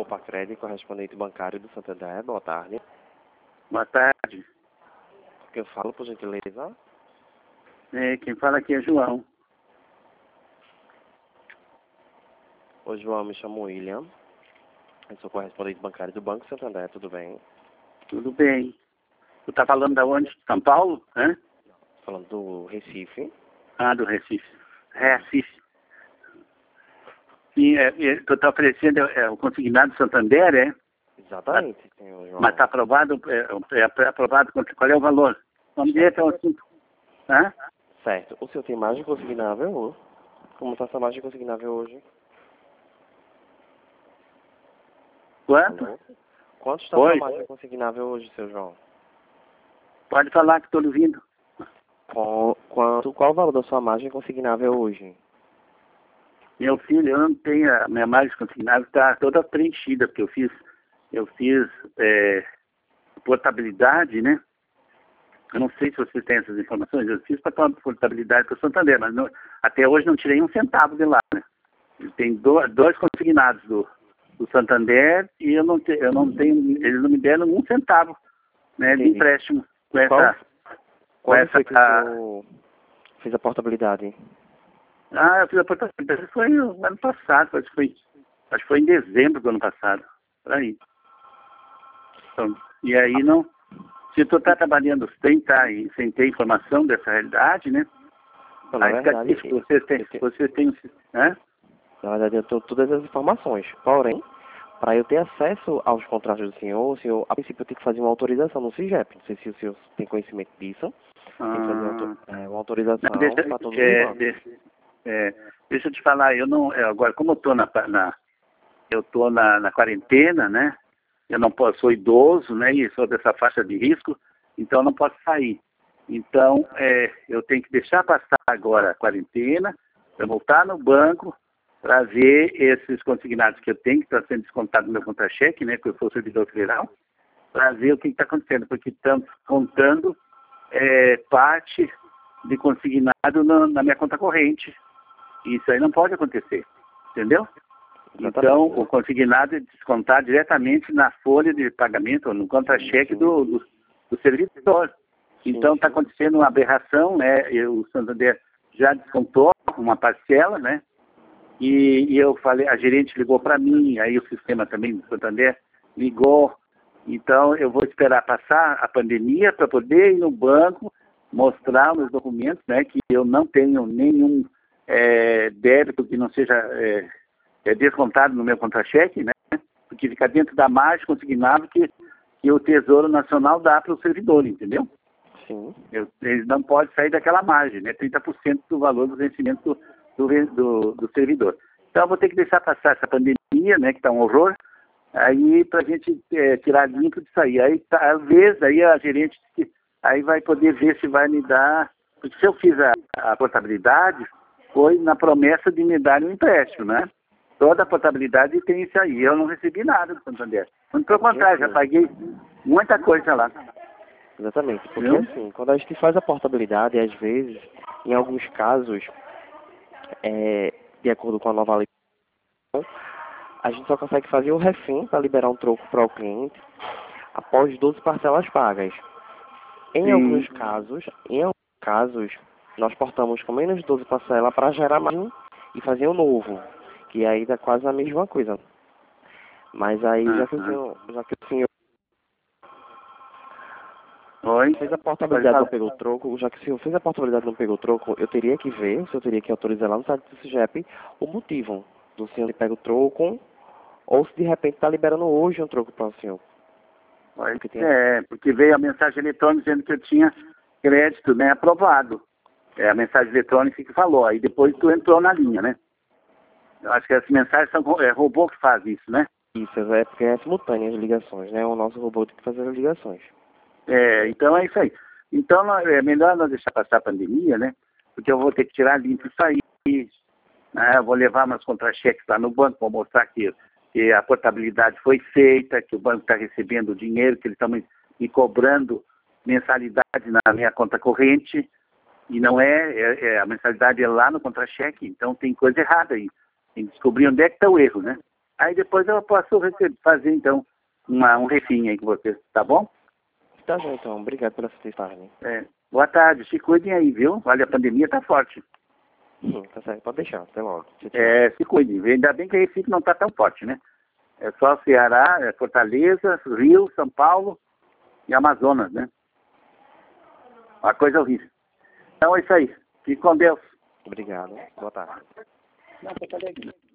Pacred, correspondente bancário do Santander. Boa tarde. Boa tarde. Quem fala, por gentileza? Quem fala aqui é João. Oi, João, me chamo William. Eu sou correspondente bancário do Banco Santander, tudo bem? Tudo bem. Tu tá falando da onde? São Paulo? Hã? Falando do Recife. Ah, do Recife. Recife. Sim, tu tá oferecendo o consignado do Santander, é? Exatamente, senhor João. Mas tá aprovado, aprovado, qual é o valor? Vamos dizer que é um assunto. Hã? Certo. O senhor tem margem consignável? Como está essa margem consignável hoje? Quanto? Alô? Quanto está a Oi. sua margem consignável hoje, seu João? Pode falar que estou ouvindo. Qual o valor da sua margem consignável hoje? Meu filho, eu não tenho, a minha margem consignável está toda preenchida, porque eu fiz portabilidade, né? Eu não sei se vocês têm essas informações, eu fiz para portabilidade para o Santander, mas até hoje não tirei um centavo de lá, né? Tem dois consignados do Santander e eu não tenho, eles não me deram um centavo, né, de empréstimo com essa. Quando foi que o senhor fez a portabilidade? Eu fiz a portabilidade, foi no ano passado, acho que foi em dezembro do ano passado, por aí. Então, e aí não, se tu está trabalhando sem ter informação dessa realidade, né? Não, na aí fica verdade, difícil, vocês têm, né? Na verdade, eu tenho todas as informações. Porém, para eu ter acesso aos contratos do senhor, a princípio, eu tenho que fazer uma autorização no CIGEP. Não sei se o senhor tem conhecimento disso. Tem que fazer uma autorização para todos os bancos. Deixa eu te falar, eu não, agora, como eu estou na quarentena, né? Eu não posso, sou idoso, né? E sou dessa faixa de risco, então eu não posso sair. Então, eu tenho que deixar passar agora a quarentena, para voltar no banco, para ver esses consignados que eu tenho, que está sendo descontado no meu contra-cheque, né? Que eu sou servidor federal, para ver o que está acontecendo, porque estamos contando parte de consignado na minha conta corrente. Isso aí não pode acontecer, entendeu? Então, o consignado é descontado diretamente na folha de pagamento, ou no contra-cheque do servidor. Então, está acontecendo uma aberração, né? O Santander já descontou uma parcela, né? E eu falei, a gerente ligou para mim, aí o sistema também do Santander ligou. Então, eu vou esperar passar a pandemia para poder ir no banco, mostrar meus documentos, né? Que eu não tenho nenhum débito que não seja descontado no meu contra-cheque, né? Porque fica dentro da margem consignável que o Tesouro Nacional dá para o servidor, entendeu? Sim. Eles não podem sair daquela margem, né? 30% do valor do vencimento do servidor. Então, eu vou ter que deixar passar essa pandemia, né? Que está um horror, aí para a gente tirar limpo disso aí. Aí, às vezes, aí a gerente aí vai poder ver se vai me dar... Porque se eu fiz a portabilidade, foi na promessa de me dar um empréstimo, né? Toda a portabilidade tem isso aí. Eu não recebi nada do Santander. Pelo contrário, já paguei muita coisa lá. Exatamente. Porque assim, quando a gente faz a portabilidade, às vezes, em alguns casos, de acordo com a nova lei, a gente só consegue fazer o refém para liberar um troco para o cliente após 12 parcelas pagas. Em alguns casos, nós portamos com menos de 12 parcelas para gerar mais e fazer o novo, que aí dá quase a mesma coisa. Mas aí, já que o senhor fez a portabilidade e não pegou o troco, já que o senhor fez a portabilidade e não pegou o troco, eu teria que ver, o senhor teria que autorizar lá no site do CIGEP o motivo do senhor que pega o troco, ou se de repente está liberando hoje um troco para o senhor. Porque veio a mensagem eletrônica dizendo que eu tinha crédito, né, aprovado. É a mensagem eletrônica que falou, aí depois tu entrou na linha, né? Eu acho que essas mensagens são robô que faz isso, né? Isso, porque é simultâneo as ligações, né? O nosso robô tem que fazer as ligações. Então é isso aí. Então é melhor nós deixar passar a pandemia, né? Porque eu vou ter que tirar limpo isso aí, né? Eu vou levar meus contra-cheques lá no banco, vou mostrar que a portabilidade foi feita, que o banco está recebendo o dinheiro, que eles estão me cobrando mensalidade na minha conta corrente, e não a mensalidade é lá no contra-cheque, então tem coisa errada aí. Tem que descobrir onde é que está o erro, né? Aí depois eu posso fazer, então, um refim aí com você, tá bom? Tá bom, então. Obrigado pela sua tarde. Boa tarde, se cuidem aí, viu? Olha, a pandemia tá forte. Tá certo, pode deixar. Até logo. Tchau, tchau. Se cuidem. Ainda bem que a Recife não tá tão forte, né? É só Ceará, Fortaleza, Rio, São Paulo e Amazonas, né? Uma coisa horrível. Então é isso aí. Fique com Deus. Obrigado. Boa tarde. Não, cadê aqui?